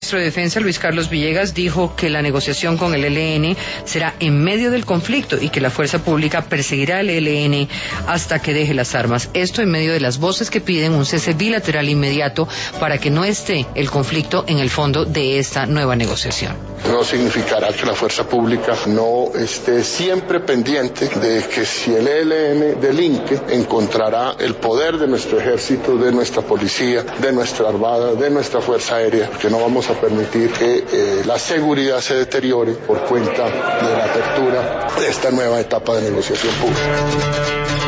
ministro de Defensa, Luis Carlos Villegas, dijo que la negociación con el ELN será en medio del conflicto y que la fuerza pública perseguirá al ELN hasta que deje las armas. Esto en medio de las voces que piden un cese bilateral inmediato para que no esté el conflicto en el fondo de esta nueva negociación. No significará que la fuerza pública no esté siempre pendiente de que si el ELN delinque, encontrará el poder de nuestro ejército, de nuestra policía, de nuestra armada, de nuestra fuerza aérea, que no vamos a permitir que la seguridad se deteriore por cuenta de la apertura de esta nueva etapa de negociación pública.